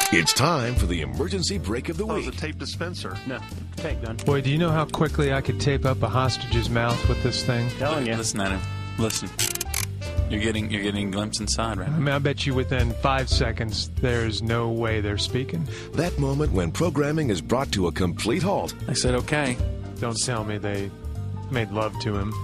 It's time for the emergency break of the week. Oh, it's a tape dispenser. No, tape gun. Boy, do you know how quickly I could tape up a hostage's mouth with this thing? Telling you. Listen at him. Listen. You're getting a glimpse inside right I now. mean, I bet you within 5 seconds, there's no way they're speaking. That moment when programming is brought to a complete halt. I said, okay. Don't tell me they made love to him.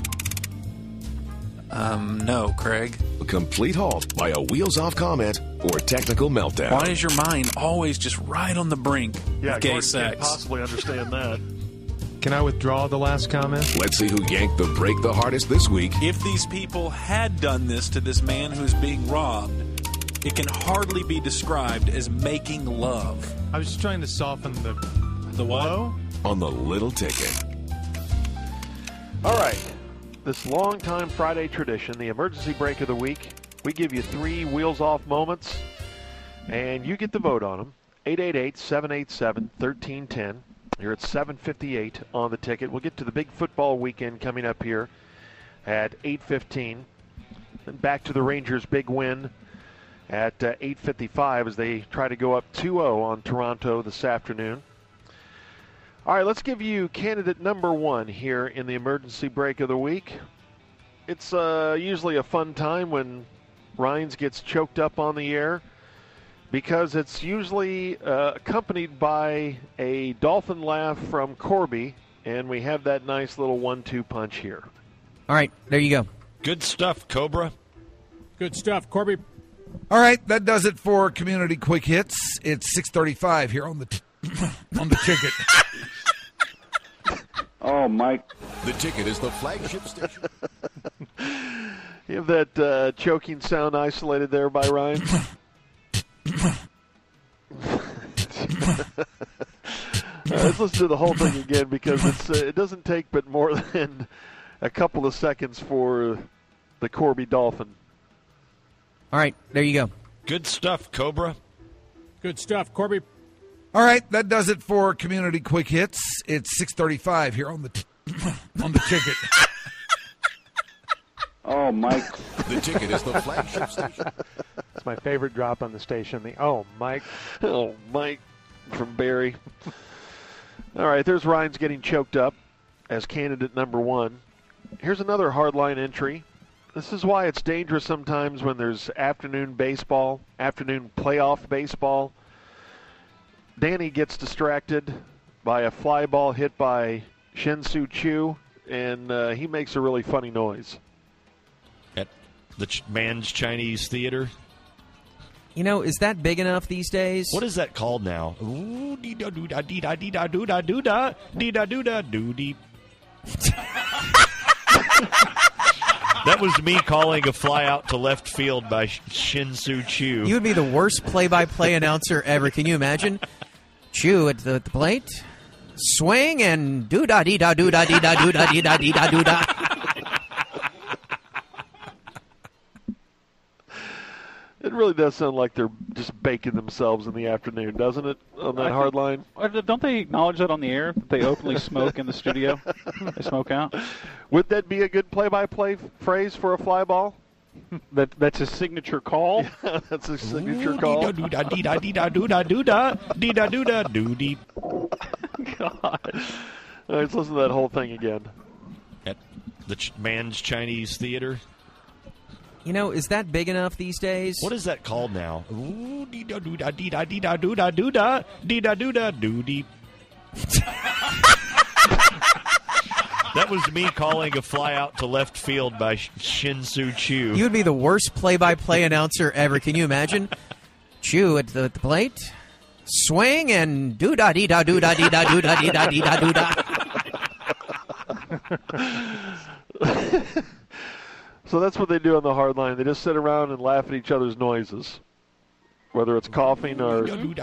No, Craig. A complete halt by a wheels-off comment or technical meltdown. Why is your mind always just right on the brink Yeah, of gay Gordon can't sex? possibly understand that. Can I withdraw the last comment? Let's see who yanked the break the hardest this week. If these people had done this to this man who's being robbed, it can hardly be described as making love. I was just trying to soften the what? blow. On the little ticket. All right. This long-time Friday tradition, the emergency break of the week, we give you 3 wheels-off moments, and you get the vote on them. 888-787-1310. You're at 7:58 on the ticket. We'll get to the big football weekend coming up here at 8:15. Then back to the Rangers' big win at 8:55 as they try to go up 2-0 on Toronto this afternoon. All right, let's give you candidate number 1 here in the emergency break of the week. It's usually a fun time when Rhines gets choked up on the air because it's usually accompanied by a dolphin laugh from Corby, and we have that nice little 1-2 punch here. All right, there you go. Good stuff, Cobra. Good stuff, Corby. All right, that does it for Community Quick Hits. It's 6:35 here on the on the ticket. Oh, Mike. The ticket is the flagship station. You have that choking sound isolated there by Ryan? Let's listen to the whole thing again because it doesn't take but more than a couple of seconds for the Corby Dolphin. All right, there you go. Good stuff, Cobra. Good stuff, Corby. All right, that does it for Community Quick Hits. It's 6:35 here on the on the ticket. Oh, Mike. The ticket is the flagship station. It's my favorite drop on the station. Mike. Oh, Mike from Barry. All right, there's Ryan's getting choked up as candidate number 1. Here's another hardline entry. This is why it's dangerous sometimes when there's afternoon baseball, afternoon playoff baseball. Danny gets distracted by a fly ball hit by Shin-Soo Choo, and he makes a really funny noise. At the Man's Chinese Theater. You know, is that big enough these days? What is that called now? Ooh, dee-da-doo-da-dee-da-doo-da-doo-da, dee-da-doo-da-doo-dee. That was me calling a fly out to left field by Shin-Soo Choo. You would be the worst play-by-play announcer ever. Can you imagine? Choo at the plate, swing, and do-da-dee-da-doo-da-dee-da-doo-da-dee-da-doo-da-dee-da-doo-da. It really does sound like they're just baking themselves in the afternoon, doesn't it, on that hard line? Don't they acknowledge that on the air, that they openly smoke in the studio? They smoke out? Would that be a good play-by-play phrase for a fly ball? That's a signature call? Yeah, that's a signature call. Dee-da-doo-da-dee-da-doo-da-doo-da, dee-da-doo-da-doo-dee. God. All right, let's listen to that whole thing again. At the Man's Chinese Theater. You know, is that big enough these days? What is that called now? Ooh, dee-da-doo-da-dee-da-dee-da-doo-da-doo-da, dee-da-doo-da-doo-dee. That was me calling a fly out to left field by Shin-Soo Choo. You would be the worst play-by-play announcer ever. Can you imagine? Choo at the plate, swing, and do-da-dee-da-doo-da-dee-da-doo-da-dee-da-doo-da. So that's what they do on the hard line. They just sit around and laugh at each other's noises, whether it's coughing or According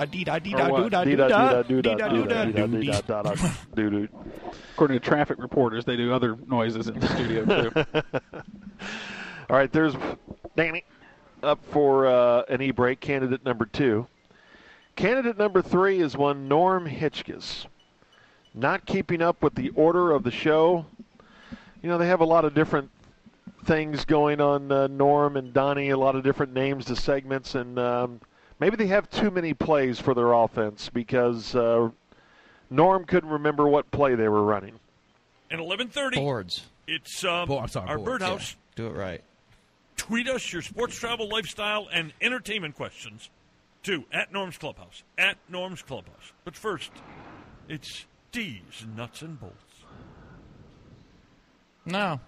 to traffic reporters, they do other noises in the studio, too. All right, there's Danny up for an e-break, candidate number 2. Candidate number 3 is one Norm Hitchkes. Not keeping up with the order of the show. You know, they have a lot of different things going on, Norm and Donnie, a lot of different names to segments, and Maybe they have too many plays for their offense because Norm couldn't remember what play they were running. And 11:30. Boards. It's our Birdhouse. Yeah. Do it right. Tweet us your sports, travel, lifestyle, and entertainment questions to @Norm's Clubhouse. @Norm's Clubhouse. But first, it's D's Nuts and Bolts. No.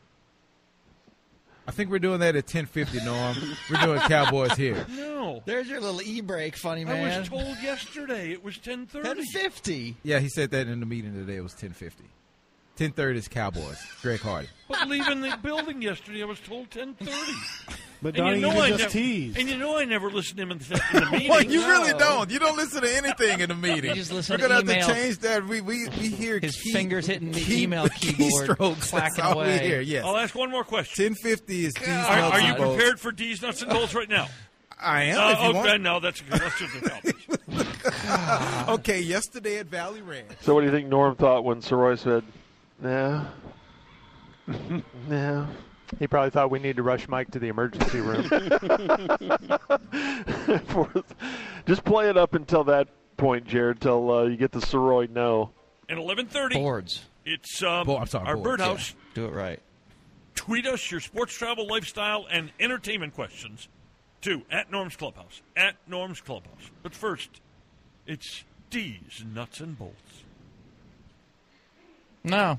I think we're doing that at 10:50, Norm. We're doing Cowboys here. No. There's your little e-break, funny man. I was told yesterday it was 10:30. 10:50. Yeah, he said that in the meeting today. It was 10:50. 10:30 is Cowboys. Greg Hardy. But leaving the building yesterday, I was told 10:30. But Donnie, you just teased. And you know I never listened to him in the meeting. Well, you really don't. You don't listen to anything in the meeting. You just listen We're to going to have to change that. We hear his fingers hitting the email keyboard, keystrokes. clacking That's all away. we hear, yes. I'll ask one more question. 10:50 is D's Nuts Are you and Bolts. prepared for D's Nuts and Bolts right now? I am. If you want. No, that's good. Let's just accomplish. Okay, yesterday at Valley Ranch. So what do you think Norm thought when Soroy said, no? No. He probably thought we need to rush Mike to the emergency room. Just play it up until that point, Jared, till you get the Soroy no. And 11:30. Boards. It's our Birdhouse. Yeah. Do it right. Tweet us your sports, travel, lifestyle, and entertainment questions to @Norm's Clubhouse. @Norm's Clubhouse. But first, it's D's Nuts and Bolts. No.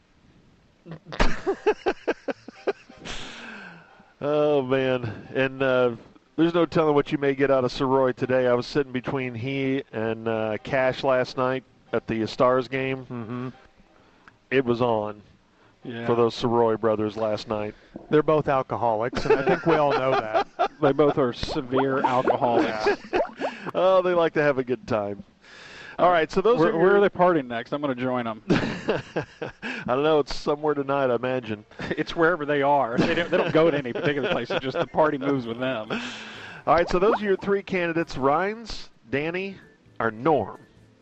Oh, man. And there's no telling what you may get out of Soroy today. I was sitting between he and Cash last night at the Stars game. Mm-hmm. It was on for those Soroy brothers last night. They're both alcoholics, and I think we all know that. They both are severe alcoholics. Oh, they like to have a good time. All right, so those where are they partying next? I'm going to join them. I don't know. It's somewhere tonight, I imagine. It's wherever they are. They don't go to any particular place. It's just the party moves with them. All right, so those are your three candidates, Rhines, Danny, or Norm.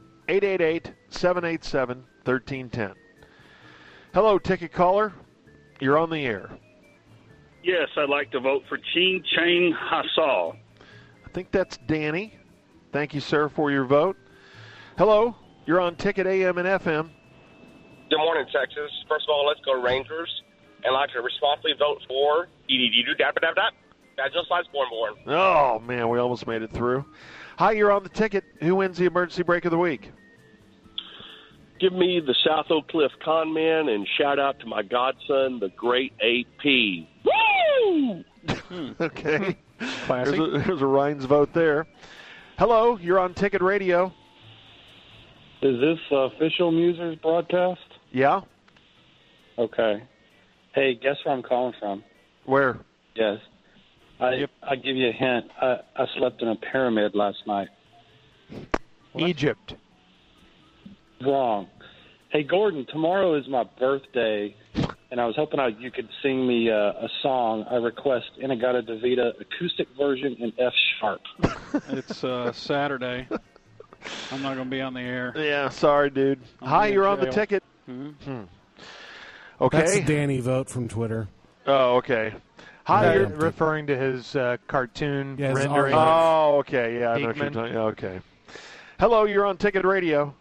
888-787-1310. Hello, ticket caller. You're on the air. Yes, I'd like to vote for Ching Chang Hassal. I think that's Danny. Thank you, sir, for your vote. Hello, you're on Ticket AM and FM. Good morning, Texas. First of all, let's go Rangers. And I'd like to responsibly vote for just like Born. Oh, man, we almost made it through. Hi, you're on the ticket. Who wins the emergency break of the week? Give me the South Oak Cliff con man and shout out to my godson, the great AP. Woo! Okay. Classic. There's a Rhines vote there. Hello, you're on Ticket Radio. Is this official Musers broadcast? Yeah. Okay. Hey, guess where I'm calling from? Where? Yes. I'll give you a hint. I slept in a pyramid last night. What? Egypt. Wrong. Hey, Gordon, tomorrow is my birthday, and I was hoping you could sing me a song. I request In-A-Gadda-Da-Vida acoustic version in F sharp. It's Saturday. I'm not going to be on the air. Yeah, sorry, dude. Hi, you're on the ticket. Mm-hmm. Okay. That's a Danny vote from Twitter. Oh, okay. Hi, you're referring to his cartoon rendering. Oh, okay. Yeah, I know what you're talking. Okay. Hello, you're on Ticket Radio.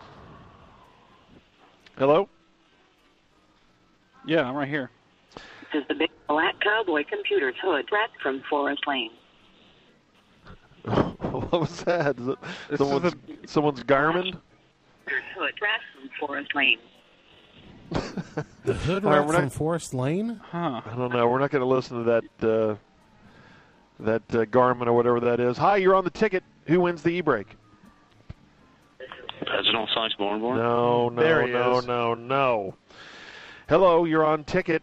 Hello? Yeah, I'm right here. This is the big black cowboy computer's hood wrapped from Forest Lane. What was that? Is it someone's Garmin? Hood wrapped from Forest Lane. The hood wrapped from Forest Lane? Huh. I don't know. We're not going to listen to that Garmin or whatever that is. Hi, you're on the ticket. Who wins the e-break? President Science Born. No. Hello, you're on ticket.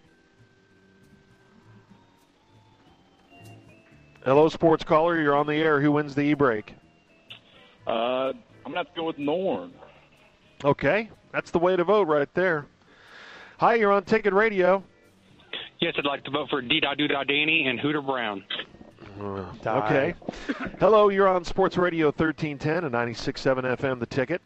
Hello, sports caller. You're on the air. Who wins the e-break? I'm going to have to go with Norm. Okay. That's the way to vote right there. Hi, you're on Ticket Radio. Yes, I'd like to vote for D-Da-Do-Da Danny and Hooter Brown. Okay. Hello, you're on Sports Radio 1310 and 96.7 FM, The Ticket.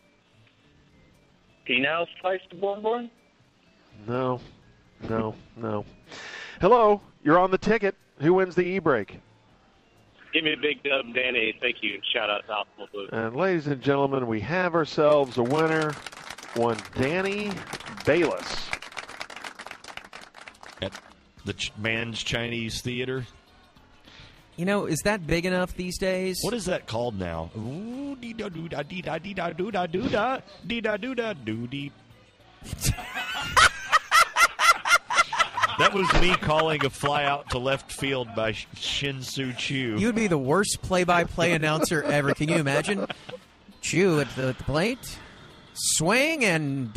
T-Now Slice to Born? No. Hello, you're on The Ticket. Who wins the e-break? Give me a big dub, Danny. Thank you. Shout out to Optimal Blue. And ladies and gentlemen, we have ourselves a winner, one Danny Bayless. At the Man's Chinese Theater. You know, is that big enough these days? What is that called now? Ooh, dee da doo da dee da dee da doo da doo da dee da doo da doo dee. That was me calling a fly out to left field by Shin Soo Choo. You'd be the worst play-by-play announcer ever. Can you imagine? Choo at the plate. Swing and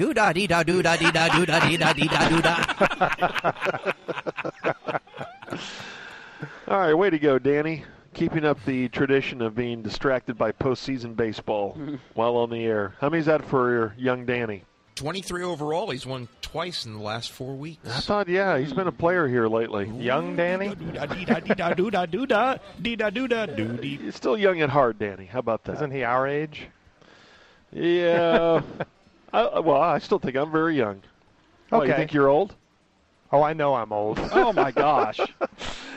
do-da-dee-da-doo-da-dee-da-dee-da-doo-da. All right, way to go, Danny. Keeping up the tradition of being distracted by postseason baseball while on the air. How many is that for young Danny? 23 overall. He's won twice in the last 4 weeks. I thought, he's been a player here lately. Young Danny? He's still young at heart, Danny. How about that? Isn't he our age? Yeah. I still think I'm very young. Okay. You think you're old? Oh, I know I'm old. Oh, my gosh.